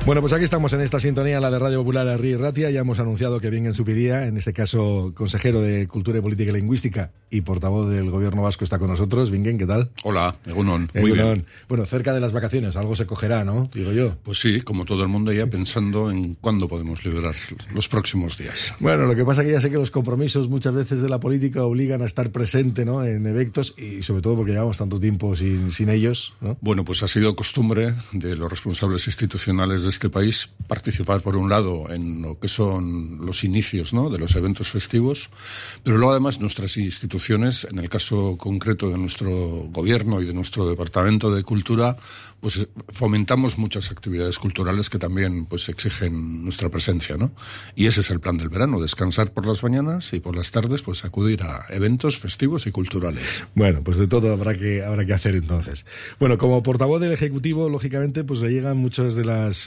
Bueno, pues aquí estamos en esta sintonía, la de Radio Popular Herri y Ratia. Ya hemos anunciado que Bingen Zupiria, en este caso consejero de Cultura y Política y Lingüística y portavoz del Gobierno vasco, está con nosotros. Bingen, ¿qué tal? Hola, Egunon. Muy bien. Bueno, cerca de las vacaciones, algo se cogerá, ¿no? Digo yo. Pues sí, como todo el mundo ya pensando en cuándo podemos liberar los próximos días. Bueno, lo que pasa es que ya sé que los compromisos muchas veces de la política obligan a estar presente, ¿no?, en eventos, y sobre todo porque llevamos tanto tiempo sin ellos, ¿no? Bueno, pues ha sido costumbre de los responsables institucionales de este país participar, por un lado, en lo que son los inicios, ¿no?, de los eventos festivos, pero luego además nuestras instituciones, en el caso concreto de nuestro gobierno y de nuestro Departamento de Cultura, pues fomentamos muchas actividades culturales que también pues exigen nuestra presencia, ¿no? Y ese es el plan del verano, descansar por las mañanas y por las tardes pues acudir a eventos festivos y culturales. Bueno, pues de todo habrá que hacer entonces. Bueno, como portavoz del Ejecutivo, lógicamente, pues le llegan muchas de las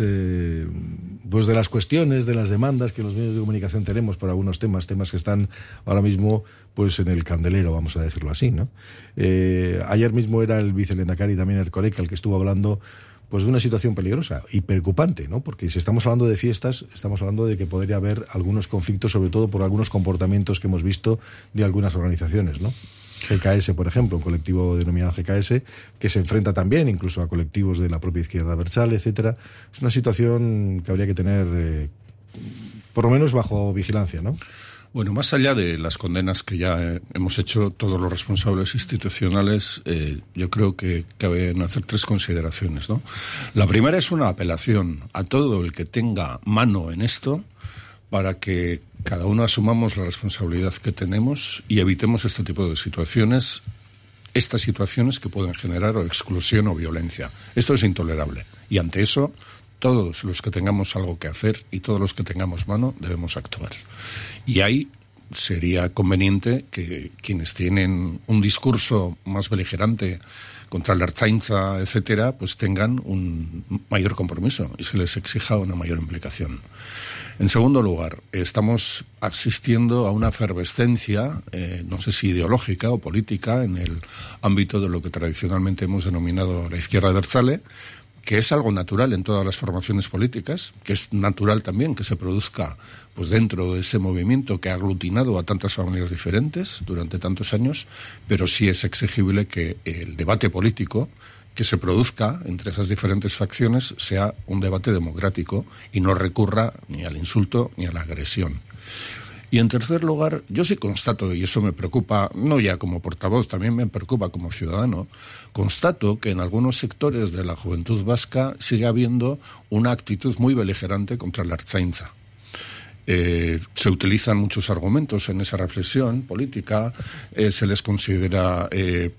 cuestiones, de las demandas que los medios de comunicación tenemos por algunos temas que están ahora mismo pues en el candelero, vamos a decirlo así, ¿no? Ayer mismo era el vicelehendakari también Erkoreka el que estuvo hablando pues de una situación peligrosa y preocupante, ¿no? Porque si estamos hablando de fiestas, estamos hablando de que podría haber algunos conflictos, sobre todo por algunos comportamientos que hemos visto de algunas organizaciones, ¿no? GKS, por ejemplo, un colectivo denominado GKS, que se enfrenta también incluso a colectivos de la propia izquierda abertzale, etcétera. Es una situación que habría que tener, por lo menos, bajo vigilancia, ¿no? Bueno, más allá de las condenas que ya hemos hecho todos los responsables institucionales, yo creo que cabe hacer tres consideraciones, ¿no? La primera es una apelación a todo el que tenga mano en esto para que cada uno asumamos la responsabilidad que tenemos y evitemos este tipo de situaciones, estas situaciones que pueden generar o exclusión o violencia. Esto es intolerable y ante eso todos los que tengamos algo que hacer y todos los que tengamos mano debemos actuar. Y ahí sería conveniente que quienes tienen un discurso más beligerante contra la Ertzaintza, etcétera, pues tengan un mayor compromiso y se les exija una mayor implicación. En segundo lugar, estamos asistiendo a una efervescencia, no sé si ideológica o política, en el ámbito de lo que tradicionalmente hemos denominado la izquierda abertzale, que es algo natural en todas las formaciones políticas, que es natural también que se produzca pues dentro de ese movimiento que ha aglutinado a tantas familias diferentes durante tantos años, pero sí es exigible que el debate político que se produzca entre esas diferentes facciones sea un debate democrático y no recurra ni al insulto ni a la agresión. Y en tercer lugar, yo sí constato, y eso me preocupa, no ya como portavoz, también me preocupa como ciudadano, constato que en algunos sectores de la juventud vasca sigue habiendo una actitud muy beligerante contra la Ertzaintza. Se utilizan muchos argumentos en esa reflexión política, se les considera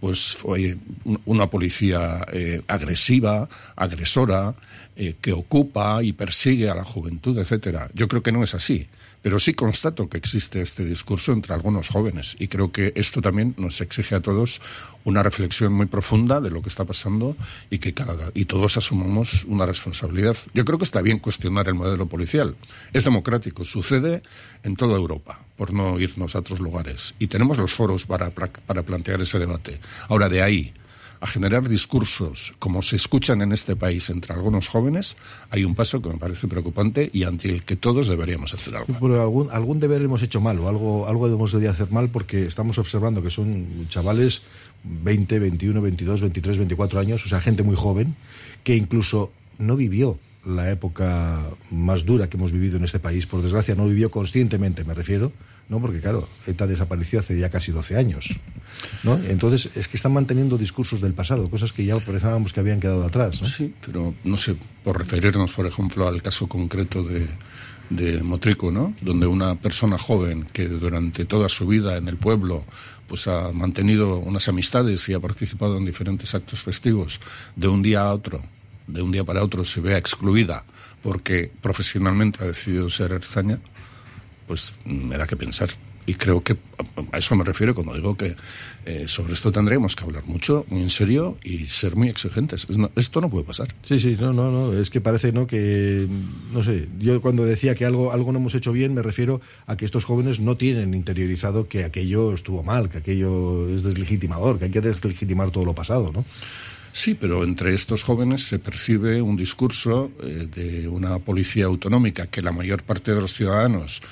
una policía agresiva, agresora, que ocupa y persigue a la juventud, etcétera. Yo creo que no es así, pero sí constato que existe este discurso entre algunos jóvenes y creo que esto también nos exige a todos una reflexión muy profunda de lo que está pasando y que y todos asumamos una responsabilidad. Yo creo que está bien cuestionar el modelo policial. Es democrático, sucede en toda Europa, por no irnos a otros lugares. Y tenemos los foros para plantear ese debate. Ahora, de ahí a generar discursos como se escuchan en este país entre algunos jóvenes, hay un paso que me parece preocupante y ante el que todos deberíamos hacer algo. Pero algún deber hemos hecho mal o algo hemos debido hacer mal, porque estamos observando que son chavales 20, 21, 22, 23, 24 años, o sea, gente muy joven, que incluso no vivió la época más dura que hemos vivido en este país, por desgracia no vivió conscientemente, me refiero, ¿no? Porque claro, ETA desapareció hace ya casi 12 años, ¿no? Entonces es que están manteniendo discursos del pasado, cosas que ya pensábamos que habían quedado atrás, ¿no? Sí, pero no sé, por referirnos por ejemplo al caso concreto de Motrico, ¿no? Donde una persona joven que durante toda su vida en el pueblo pues ha mantenido unas amistades y ha participado en diferentes actos festivos, de un día para otro se vea excluida porque profesionalmente ha decidido ser ertzaina, pues me da que pensar. Y creo que a eso me refiero cuando digo que sobre esto tendremos que hablar mucho, muy en serio y ser muy exigentes. Esto no puede pasar. Sí, no, es que parece, ¿no?, que, no sé, yo cuando decía que algo no hemos hecho bien, me refiero a que estos jóvenes no tienen interiorizado que aquello estuvo mal, que aquello es deslegitimador, que hay que deslegitimar todo lo pasado, ¿no? Sí, pero entre estos jóvenes se percibe un discurso de una policía autonómica que la mayor parte de los ciudadanos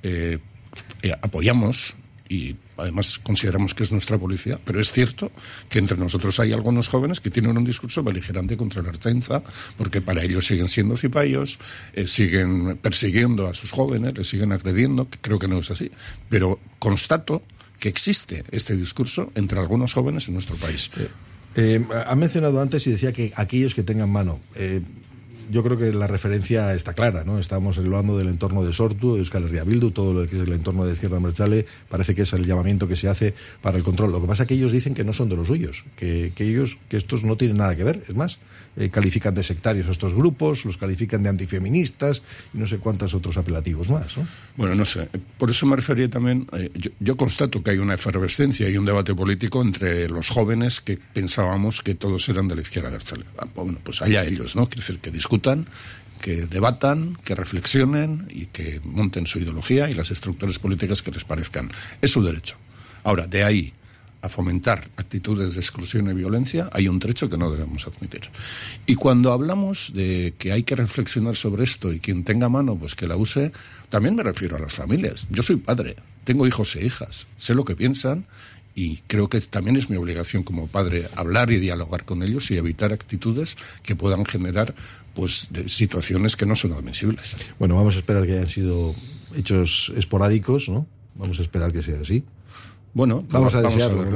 apoyamos y además consideramos que es nuestra policía, pero es cierto que entre nosotros hay algunos jóvenes que tienen un discurso beligerante contra la Ertzaintza, porque para ellos siguen siendo cipayos, siguen persiguiendo a sus jóvenes, les siguen agrediendo, que creo que no es así, pero constato que existe este discurso entre algunos jóvenes en nuestro país. Ha mencionado antes y decía que aquellos que tengan mano. Yo creo que la referencia está clara, ¿no? Estamos hablando del entorno de Sortu, de Euskal Herria Bildu, todo lo que es el entorno de Izquierda Abertzale, parece que es el llamamiento que se hace para el control. Lo que pasa es que ellos dicen que no son de los suyos, que estos no tienen nada que ver. Es más, califican de sectarios a estos grupos, los califican de antifeministas y no sé cuántos otros apelativos más, ¿no? Bueno, no sé. Por eso me refería también, yo constato que hay una efervescencia y un debate político entre los jóvenes que pensábamos que todos eran de la Izquierda Abertzale. Bueno, pues allá ellos, ¿no? Quiere decir que discutan, que debatan, que reflexionen y que monten su ideología y las estructuras políticas que les parezcan. Es su derecho. Ahora, de ahí a fomentar actitudes de exclusión y violencia, hay un trecho que no debemos admitir. Y cuando hablamos de que hay que reflexionar sobre esto y quien tenga mano, pues que la use, también me refiero a las familias. Yo soy padre, tengo hijos e hijas, sé lo que piensan y creo que también es mi obligación como padre hablar y dialogar con ellos y evitar actitudes que puedan generar pues situaciones que no son admisibles. Bueno, vamos a esperar que hayan sido hechos esporádicos, ¿no? Vamos a esperar que sea así. Bueno, vamos a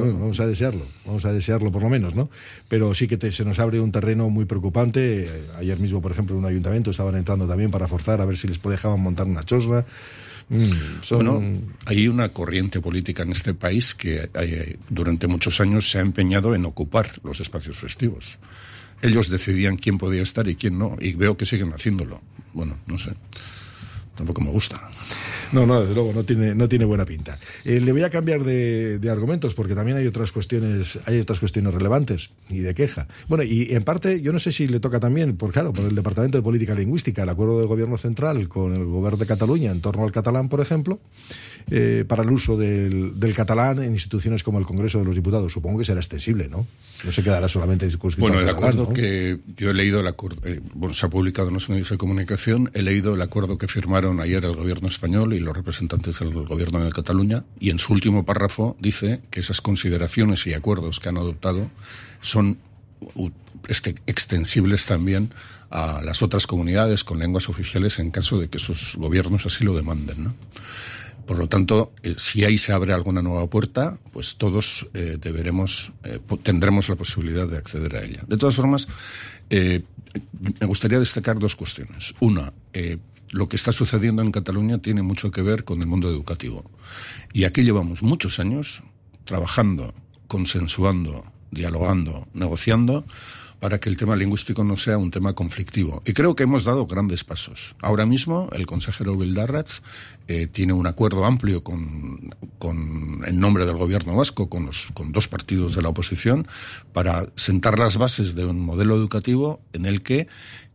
desearlo por lo menos, ¿no? Pero sí que se nos abre un terreno muy preocupante. Ayer mismo, por ejemplo, en un ayuntamiento estaban entrando también para forzar a ver si les dejaban montar una chosna. Bueno, hay una corriente política en este país que durante muchos años se ha empeñado en ocupar los espacios festivos. Ellos decidían quién podía estar y quién no, y veo que siguen haciéndolo. Bueno, no sé, tampoco me gusta. No, desde luego, no tiene buena pinta. Le voy a cambiar de argumentos porque también hay otras cuestiones relevantes y de queja. Bueno, y en parte, yo no sé si le toca también, por el Departamento de Política Lingüística, el acuerdo del Gobierno Central con el Gobierno de Cataluña en torno al catalán, por ejemplo, para el uso del catalán en instituciones como el Congreso de los Diputados. Supongo que será extensible, ¿no? No se quedará solamente circunscrito al catalán. Bueno, el acuerdo, ¿no? Que yo he leído, se ha publicado en los medios de comunicación, he leído el acuerdo que firmaron ayer el Gobierno español y los representantes del Gobierno de Cataluña, y en su último párrafo dice que esas consideraciones y acuerdos que han adoptado son extensibles también a las otras comunidades con lenguas oficiales en caso de que sus gobiernos así lo demanden, ¿no? Por lo tanto, si ahí se abre alguna nueva puerta, pues todos tendremos la posibilidad de acceder a ella. De todas formas, me gustaría destacar dos cuestiones. Una, lo que está sucediendo en Cataluña tiene mucho que ver con el mundo educativo. Y aquí llevamos muchos años trabajando, consensuando, dialogando, negociando, para que el tema lingüístico no sea un tema conflictivo. Y creo que hemos dado grandes pasos. Ahora mismo, el consejero Bildarratz tiene un acuerdo amplio en nombre del gobierno vasco, con dos partidos de la oposición, para sentar las bases de un modelo educativo en el que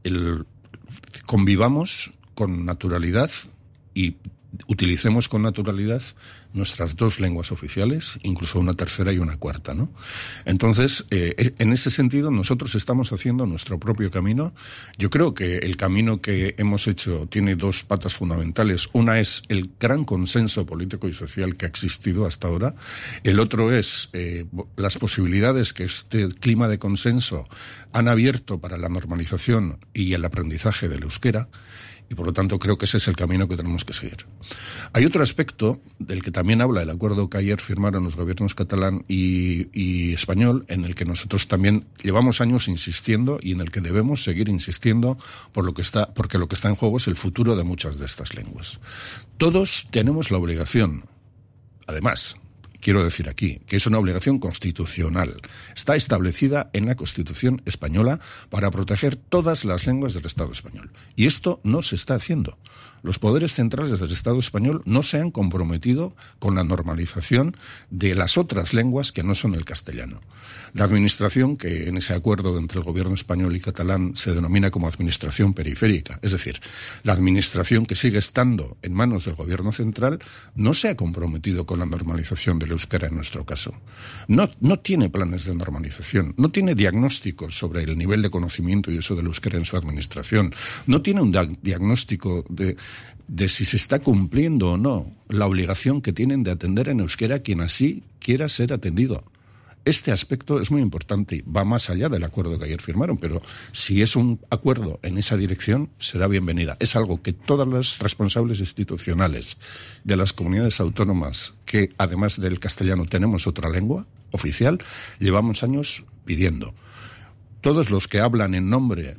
convivamos con naturalidad y utilicemos con naturalidad nuestras dos lenguas oficiales, incluso una tercera y una cuarta, ¿no? Entonces, en ese sentido, nosotros estamos haciendo nuestro propio camino. Yo creo que el camino que hemos hecho tiene dos patas fundamentales. Una es el gran consenso político y social que ha existido hasta ahora. El otro es las posibilidades que este clima de consenso han abierto para la normalización y el aprendizaje del euskera. Y por lo tanto creo que ese es el camino que tenemos que seguir. Hay otro aspecto del que también habla el acuerdo que ayer firmaron los gobiernos catalán y español, en el que nosotros también llevamos años insistiendo y en el que debemos seguir insistiendo porque lo que está en juego es el futuro de muchas de estas lenguas. Todos tenemos la obligación, además, quiero decir aquí, que es una obligación constitucional. Está establecida en la Constitución española para proteger todas las lenguas del Estado español. Y esto no se está haciendo. Los poderes centrales del Estado español no se han comprometido con la normalización de las otras lenguas que no son el castellano. La administración, que en ese acuerdo entre el gobierno español y catalán se denomina como administración periférica, es decir, la administración que sigue estando en manos del gobierno central, no se ha comprometido con la normalización del euskera en nuestro caso. No tiene planes de normalización, no tiene diagnósticos sobre el nivel de conocimiento y uso del euskera en su administración, no tiene un diagnóstico de si se está cumpliendo o no la obligación que tienen de atender en euskera a quien así quiera ser atendido. Este aspecto es muy importante y va más allá del acuerdo que ayer firmaron, pero si es un acuerdo en esa dirección, será bienvenida. Es algo que todas las responsables institucionales de las comunidades autónomas, que además del castellano tenemos otra lengua oficial, llevamos años pidiendo. Todos los que hablan en nombre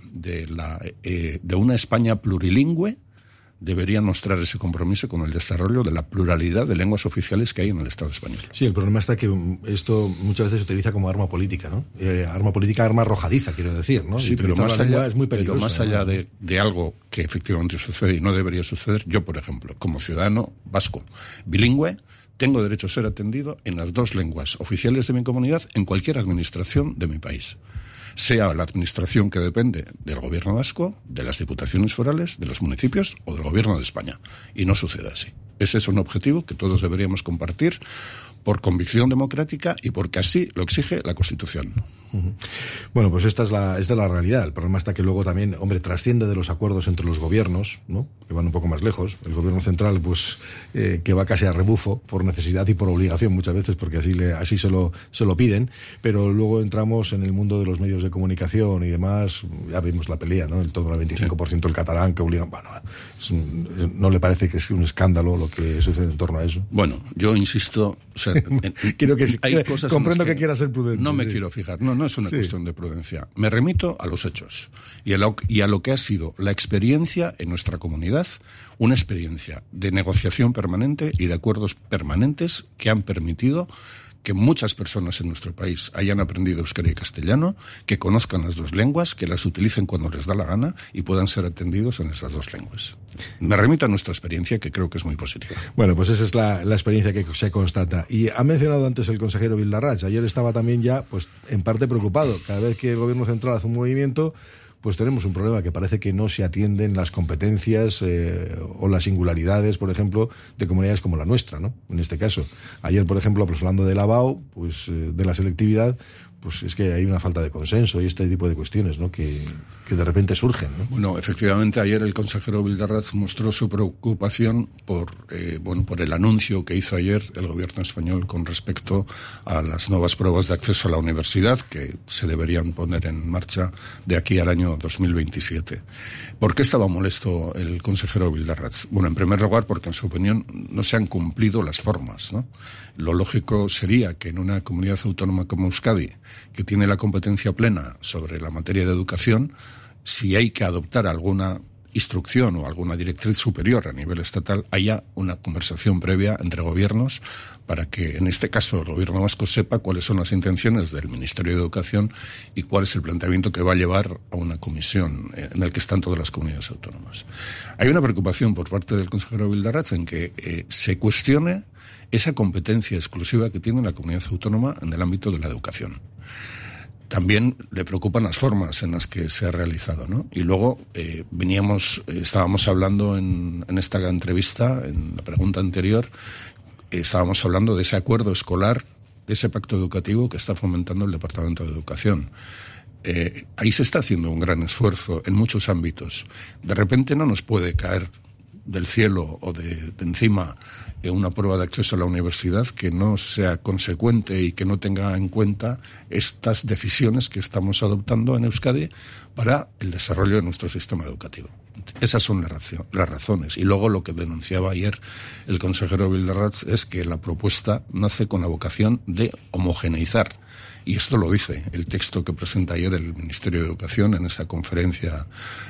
de una España plurilingüe deberían mostrar ese compromiso con el desarrollo de la pluralidad de lenguas oficiales que hay en el Estado español. Sí, el problema está que esto muchas veces se utiliza como arma política, ¿no? Arma arrojadiza, quiero decir, ¿no? Sí, pero más allá, es muy peligroso, más allá de algo que efectivamente sucede y no debería suceder, yo, por ejemplo, como ciudadano vasco bilingüe, tengo derecho a ser atendido en las dos lenguas oficiales de mi comunidad en cualquier administración de mi país. Sea la administración que depende del gobierno vasco, de las diputaciones forales, de los municipios o del gobierno de España. Y no sucede así. Ese es un objetivo que todos deberíamos compartir por convicción democrática y porque así lo exige la Constitución. Bueno, pues esta es la realidad. El problema está que luego también, trasciende de los acuerdos entre los gobiernos, ¿no? Que van un poco más lejos. El gobierno central, pues, que va casi a rebufo, por necesidad y por obligación muchas veces, porque así se lo piden. Pero luego entramos en el mundo de los medios de comunicación y demás. Ya vimos la pelea, ¿no? En torno al 25% el catalán que obligan. Bueno, ¿no le parece que es un escándalo lo que sucede en torno a eso? Bueno, yo insisto, o sea, quiero que hay cosas comprendo que quiera ser prudente. No me quiero fijar, no es una cuestión de prudencia. Me remito a los hechos y a lo que ha sido la experiencia en nuestra comunidad, una experiencia de negociación permanente y de acuerdos permanentes que han permitido que muchas personas en nuestro país hayan aprendido euskera y castellano, que conozcan las dos lenguas, que las utilicen cuando les da la gana y puedan ser atendidos en esas dos lenguas. Me remito a nuestra experiencia, que creo que es muy positiva. Bueno, pues esa es la experiencia que se constata. Y ha mencionado antes el consejero Bildarratz. Ayer estaba también ya, pues, en parte preocupado. Cada vez que el gobierno central hace un movimiento, pues tenemos un problema que parece que no se atienden las competencias o las singularidades, por ejemplo, de comunidades como la nuestra, ¿no? En este caso. Ayer, por ejemplo, pues hablando de la ABAO, pues de la selectividad, pues es que hay una falta de consenso y este tipo de cuestiones, ¿no? que de repente surgen, ¿no? Bueno, efectivamente, ayer el consejero Bildarratz mostró su preocupación por el anuncio que hizo ayer el gobierno español con respecto a las nuevas pruebas de acceso a la universidad que se deberían poner en marcha de aquí al año 2027. ¿Por qué estaba molesto el consejero Bildarratz? Bueno, en primer lugar, porque en su opinión no se han cumplido las formas, ¿no? Lo lógico sería que en una comunidad autónoma como Euskadi, que tiene la competencia plena sobre la materia de educación, si hay que adoptar alguna instrucción o alguna directriz superior a nivel estatal, haya una conversación previa entre gobiernos para que, en este caso, el gobierno vasco sepa cuáles son las intenciones del Ministerio de Educación y cuál es el planteamiento que va a llevar a una comisión en el que están todas las comunidades autónomas. Hay una preocupación por parte del consejero Bildarratz en que se cuestione esa competencia exclusiva que tiene la comunidad autónoma en el ámbito de la educación. También le preocupan las formas en las que se ha realizado, ¿no? Y luego estábamos hablando en esta entrevista, en la pregunta anterior, estábamos hablando de ese acuerdo escolar, de ese pacto educativo que está fomentando el Departamento de Educación. Ahí se está haciendo un gran esfuerzo en muchos ámbitos. De repente no nos puede caer del cielo o de encima una prueba de acceso a la universidad que no sea consecuente y que no tenga en cuenta estas decisiones que estamos adoptando en Euskadi para el desarrollo de nuestro sistema educativo. Esas son las razones. Y luego lo que denunciaba ayer el consejero Bildarratz es que la propuesta nace con la vocación de homogeneizar. Y esto lo dice el texto que presenta ayer el Ministerio de Educación en esa conferencia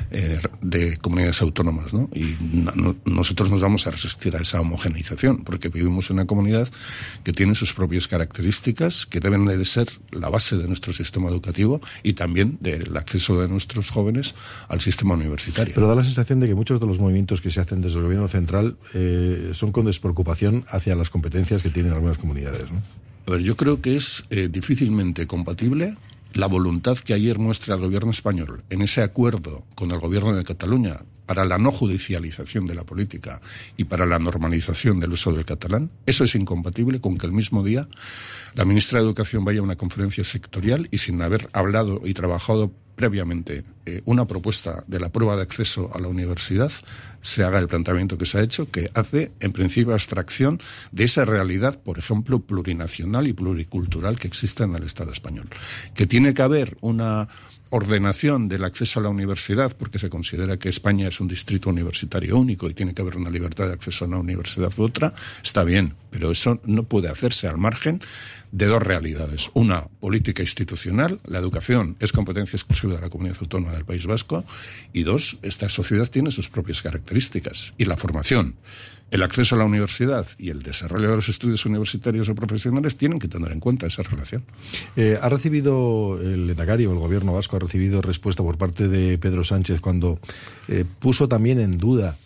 de comunidades autónomas, ¿no? Y nosotros nos vamos a resistir a esa homogeneización, porque vivimos en una comunidad que tiene sus propias características, que deben de ser la base de nuestro sistema educativo y también del acceso de nuestros jóvenes al sistema universitario. Pero da la sensación de que muchos de los movimientos que se hacen desde el gobierno central son con despreocupación hacia las competencias que tienen algunas comunidades, ¿no? A ver, yo creo que es difícilmente compatible la voluntad que ayer muestra el gobierno español en ese acuerdo con el gobierno de Cataluña para la no judicialización de la política y para la normalización del uso del catalán, eso es incompatible con que el mismo día la ministra de Educación vaya a una conferencia sectorial y sin haber hablado y trabajado previamente una propuesta de la prueba de acceso a la universidad, se haga el planteamiento que se ha hecho, que hace en principio abstracción de esa realidad, por ejemplo, plurinacional y pluricultural que existe en el Estado español. Que tiene que haber una ordenación del acceso a la universidad, porque se considera que España es un distrito universitario único y tiene que haber una libertad de acceso a una universidad u otra, está bien, pero eso no puede hacerse al margen de dos realidades. Una, política institucional, la educación es competencia exclusiva de la Comunidad Autónoma del País Vasco, y dos, esta sociedad tiene sus propias características, y la formación, el acceso a la universidad y el desarrollo de los estudios universitarios o profesionales tienen que tener en cuenta esa relación. ¿Ha recibido el Lehendakari o el gobierno vasco, ha recibido respuesta por parte de Pedro Sánchez cuando puso también en duda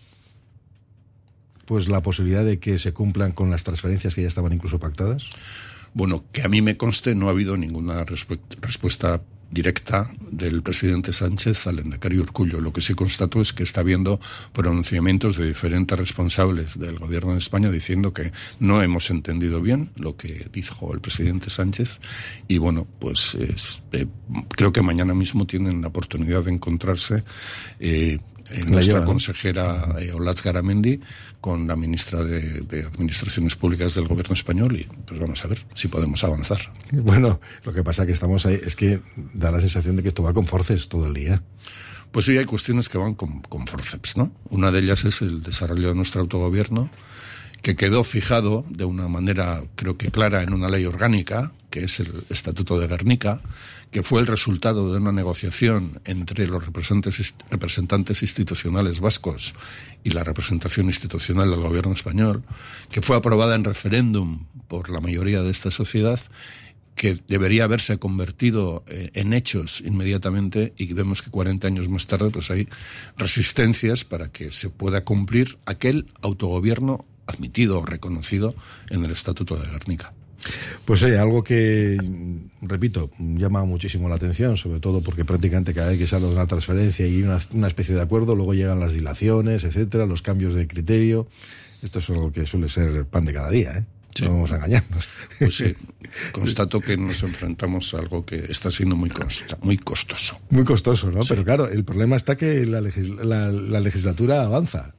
pues la posibilidad de que se cumplan con las transferencias que ya estaban incluso pactadas? Bueno, que a mí me conste, no ha habido ninguna respuesta directa del presidente Sánchez al Lehendakari Urkullu. Lo que sí constató es que está habiendo pronunciamientos de diferentes responsables del gobierno de España diciendo que no hemos entendido bien lo que dijo el presidente Sánchez, y bueno, pues creo que mañana mismo tienen la oportunidad de encontrarse nuestra consejera Olatz Garamendi con la ministra de Administraciones Públicas del Gobierno español, y pues vamos a ver si podemos avanzar. Bueno, lo que pasa que estamos ahí, es que da la sensación de que esto va con forceps todo el día. Pues sí, hay cuestiones que van con forceps, ¿no? Una de ellas es el desarrollo de nuestro autogobierno, que quedó fijado de una manera, creo que clara, en una ley orgánica, que es el Estatuto de Gernika, que fue el resultado de una negociación entre los representantes institucionales vascos y la representación institucional del gobierno español, que fue aprobada en referéndum por la mayoría de esta sociedad, que debería haberse convertido en hechos inmediatamente, y vemos que 40 años más tarde pues hay resistencias para que se pueda cumplir aquel autogobierno admitido o reconocido en el Estatuto de Gernika. Pues algo que, repito, llama muchísimo la atención, sobre todo porque prácticamente cada vez que sale una transferencia y una especie de acuerdo, luego llegan las dilaciones, etcétera, los cambios de criterio. Esto es algo que suele ser pan de cada día, ¿eh? Sí. No vamos a engañarnos. Pues sí, constato que nos enfrentamos a algo que está siendo muy costoso. Muy costoso, ¿no? Sí. Pero claro, el problema está que la legislatura avanza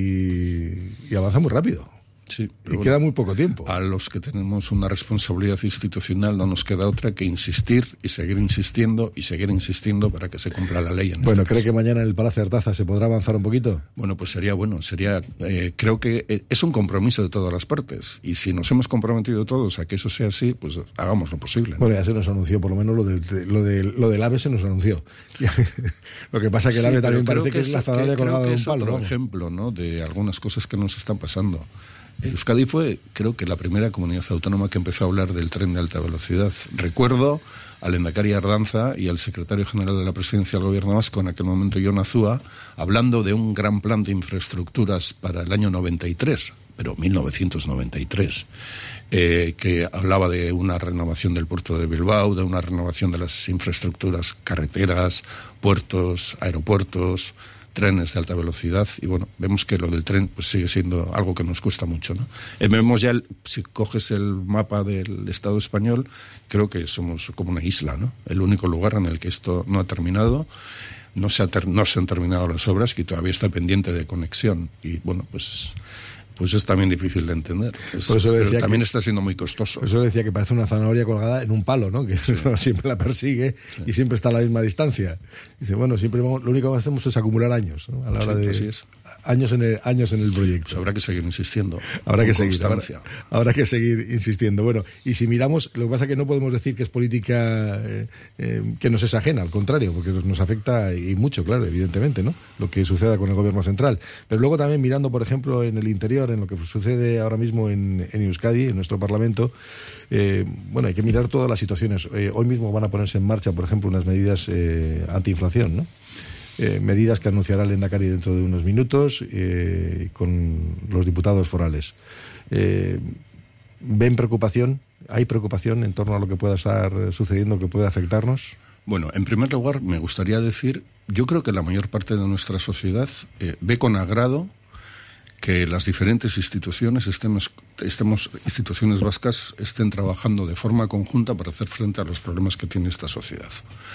y avanza muy rápido. Sí, y bueno, queda muy poco tiempo. A los que tenemos una responsabilidad institucional no nos queda otra que insistir y seguir insistiendo para que se cumpla la ley. Bueno, ¿cree que mañana en el Palacio de Artaza se podrá avanzar un poquito? Bueno, pues sería creo que es un compromiso de todas las partes, y si nos hemos comprometido todos a que eso sea así, pues hagamos lo posible, ¿no? Bueno, ya se nos anunció, por lo menos lo del AVE se nos anunció. Lo que pasa es que el AVE también parece que es la zanahoria colgada de un palo. Otro ejemplo, ¿no?, de algunas cosas que nos están pasando. Euskadi fue, creo que, la primera comunidad autónoma que empezó a hablar del tren de alta velocidad. Recuerdo al Lehendakari Ardanza y al secretario general de la Presidencia del Gobierno vasco, en aquel momento Jon Azúa, hablando de un gran plan de infraestructuras para el año 93, pero 1993, que hablaba de una renovación del puerto de Bilbao, de una renovación de las infraestructuras carreteras, puertos, aeropuertos, trenes de alta velocidad, y bueno, vemos que lo del tren pues sigue siendo algo que nos cuesta mucho, ¿no? Vemos ya, si coges el mapa del Estado español, creo que somos como una isla, ¿no? El único lugar en el que esto no ha terminado, no se han terminado las obras, que todavía está pendiente de conexión, y bueno, pues es también difícil de entender. Pero también está siendo muy costoso. Por eso decía que parece una zanahoria colgada en un palo, ¿no? Que sí. Siempre la persigue, sí, y siempre está a la misma distancia. Dice, bueno, siempre lo único que hacemos es acumular años, ¿no? A la hora de así es. años en el proyecto. Pues habrá que seguir insistiendo. Habrá que seguir insistiendo. Bueno, y si miramos, lo que pasa es que no podemos decir que es política que nos es ajena, al contrario, porque nos afecta y mucho, claro, evidentemente, ¿no? Lo que suceda con el gobierno central. Pero luego también mirando, por ejemplo, en el interior, en lo que sucede ahora mismo en Euskadi, en nuestro Parlamento, bueno, hay que mirar todas las situaciones. Hoy mismo van a ponerse en marcha, por ejemplo, unas medidas antiinflación, ¿no? Medidas que anunciará el Lehendakari dentro de unos minutos con los diputados forales. ¿Ven preocupación? ¿Hay preocupación en torno a lo que pueda estar sucediendo, que puede afectarnos? Bueno, en primer lugar, me gustaría decir, yo creo que la mayor parte de nuestra sociedad ve con agrado que las diferentes instituciones instituciones vascas estén trabajando de forma conjunta para hacer frente a los problemas que tiene esta sociedad.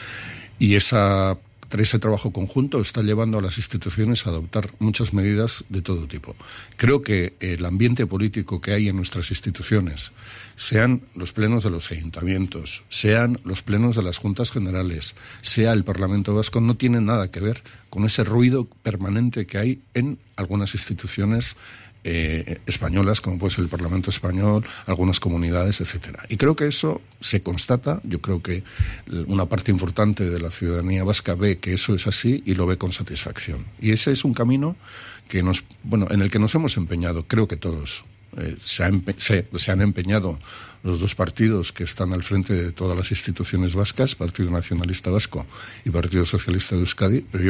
Y ese trabajo conjunto está llevando a las instituciones a adoptar muchas medidas de todo tipo. Creo que el ambiente político que hay en nuestras instituciones, sean los plenos de los ayuntamientos, sean los plenos de las juntas generales, sea el Parlamento Vasco, no tiene nada que ver con ese ruido permanente que hay en algunas instituciones españolas, como puede ser el Parlamento Español, algunas comunidades, etcétera. Y creo que eso se constata. Yo creo que una parte importante de la ciudadanía vasca ve que eso es así y lo ve con satisfacción. Y ese es un camino que en el que nos hemos empeñado, creo que todos. Se han empeñado los dos partidos que están al frente de todas las instituciones vascas, Partido Nacionalista Vasco y Partido Socialista de Euskadi, pero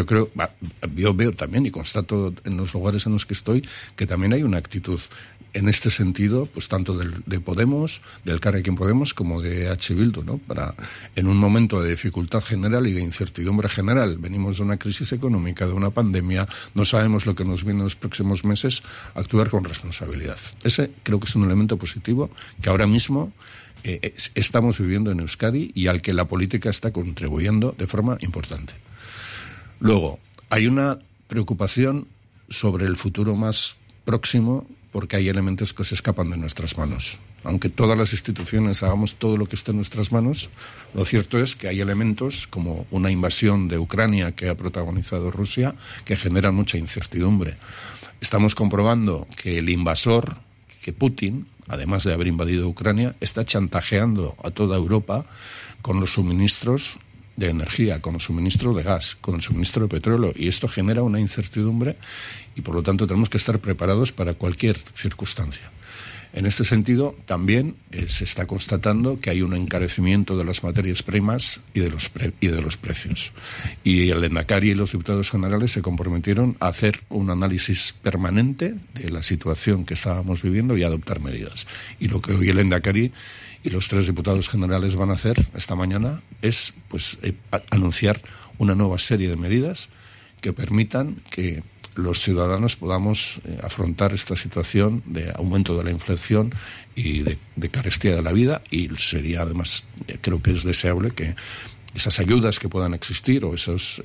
yo veo también y constato en los lugares en los que estoy que también hay una actitud en este sentido, pues tanto de Podemos, del Elkarrekin Podemos, como de H. Bildu, ¿no? Para, en un momento de dificultad general y de incertidumbre general, venimos de una crisis económica, de una pandemia, no sabemos lo que nos viene en los próximos meses, actuar con responsabilidad. Ese creo que es un elemento positivo que ahora mismo estamos viviendo en Euskadi y al que la política está contribuyendo de forma importante. Luego, hay una preocupación sobre el futuro más próximo porque hay elementos que se escapan de nuestras manos. Aunque todas las instituciones hagamos todo lo que esté en nuestras manos, lo cierto es que hay elementos como una invasión de Ucrania que ha protagonizado Rusia que generan mucha incertidumbre. Estamos comprobando que el invasor, que Putin, además de haber invadido Ucrania, está chantajeando a toda Europa con los suministros de energía, con el suministro de gas, con el suministro de petróleo, y esto genera una incertidumbre y por lo tanto tenemos que estar preparados para cualquier circunstancia. En este sentido, también se está constatando que hay un encarecimiento de las materias primas y de los precios. Y el Lehendakari y los diputados generales se comprometieron a hacer un análisis permanente de la situación que estábamos viviendo y a adoptar medidas. Y lo que hoy el Lehendakari y los 3 diputados generales van a hacer esta mañana es anunciar una nueva serie de medidas que permitan que los ciudadanos podamos afrontar esta situación de aumento de la inflación y de carestía de la vida, y sería además, creo que es deseable que esas ayudas que puedan existir o esas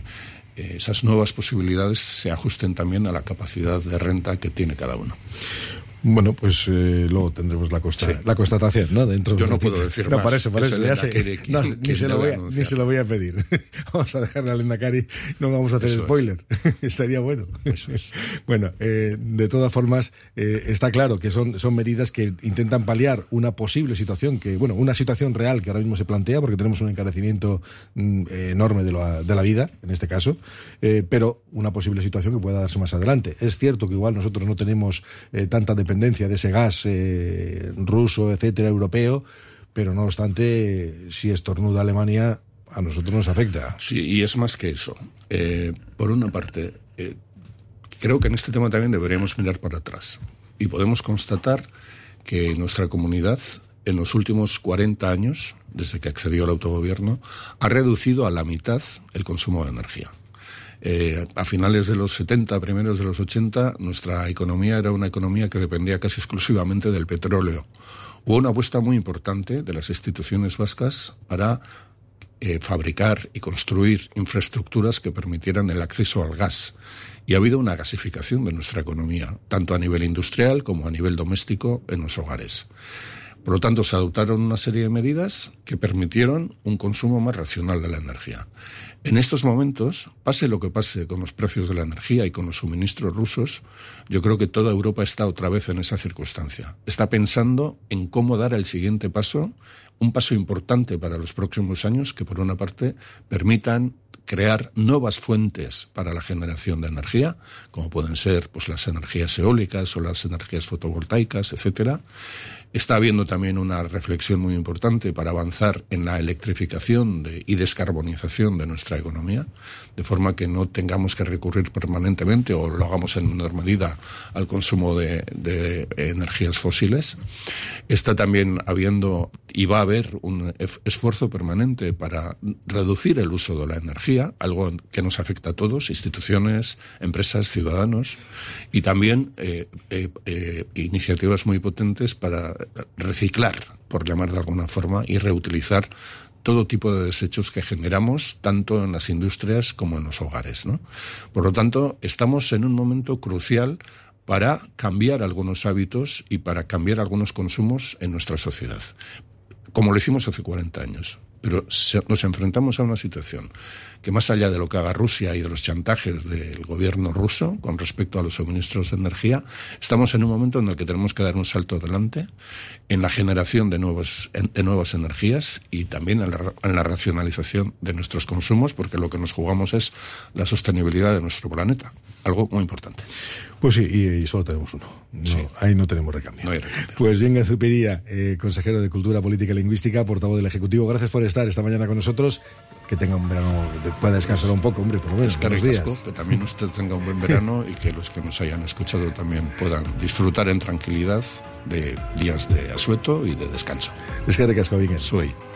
nuevas posibilidades se ajusten también a la capacidad de renta que tiene cada uno. Bueno, pues luego tendremos la constatación, ¿no? Dentro yo no puedo decir más. Por eso, ya sé. Ni se lo voy a pedir. Vamos a dejarle al Lehendakari, no vamos a hacer eso spoiler. Sería bueno. Eso es. Bueno, de todas formas, está claro que son medidas que intentan paliar una posible situación, una situación real que ahora mismo se plantea, porque tenemos un encarecimiento enorme de la vida, en este caso, pero una posible situación que pueda darse más adelante. Es cierto que igual nosotros no tenemos tanta dependencia de ese gas ruso, etcétera, europeo, pero no obstante, si estornuda Alemania, a nosotros nos afecta. Sí, y es más que eso. Por una parte, creo que en este tema también deberíamos mirar para atrás. Y podemos constatar que nuestra comunidad, en los últimos 40 años, desde que accedió al autogobierno, ha reducido a la mitad el consumo de energía. A finales de los 70, primeros de los 80, nuestra economía era una economía que dependía casi exclusivamente del petróleo. Hubo una apuesta muy importante de las instituciones vascas para fabricar y construir infraestructuras que permitieran el acceso al gas. Y ha habido una gasificación de nuestra economía, tanto a nivel industrial como a nivel doméstico en los hogares. Por lo tanto, se adoptaron una serie de medidas que permitieron un consumo más racional de la energía. En estos momentos, pase lo que pase con los precios de la energía y con los suministros rusos, yo creo que toda Europa está otra vez en esa circunstancia. Está pensando en cómo dar el siguiente paso, un paso importante para los próximos años que, por una parte, permitan crear nuevas fuentes para la generación de energía, como pueden ser pues las energías eólicas o las energías fotovoltaicas, etcétera. Está habiendo también una reflexión muy importante para avanzar en la electrificación y descarbonización de nuestra economía, de forma que no tengamos que recurrir permanentemente, o lo hagamos en menor medida, al consumo de energías fósiles. Está también habiendo y va a haber un esfuerzo permanente para reducir el uso de la energía, algo que nos afecta a todos, instituciones, empresas, ciudadanos, y también iniciativas muy potentes para reciclar, por llamar de alguna forma, y reutilizar todo tipo de desechos que generamos, tanto en las industrias como en los hogares, ¿no? Por lo tanto, estamos en un momento crucial para cambiar algunos hábitos y para cambiar algunos consumos en nuestra sociedad, como lo hicimos hace 40 años. Pero nos enfrentamos a una situación que, más allá de lo que haga Rusia y de los chantajes del gobierno ruso con respecto a los suministros de energía, estamos en un momento en el que tenemos que dar un salto adelante en la generación de nuevas energías y también en la racionalización de nuestros consumos, porque lo que nos jugamos es la sostenibilidad de nuestro planeta, algo muy importante. Pues sí, y solo tenemos uno. No, sí. Ahí no tenemos recambio. No hay recambio. Pues Jenga Zupiria, consejero de Cultura, Política y Lingüística, portavoz del Ejecutivo, gracias por estar esta mañana con nosotros. Que tenga un verano, pueda descansar un poco, hombre, por lo menos. Buenos días. Que también usted tenga un buen verano y que los que nos hayan escuchado también puedan disfrutar en tranquilidad de días de asueto y de descanso. Eskerrik asko, Bingen. Zuei.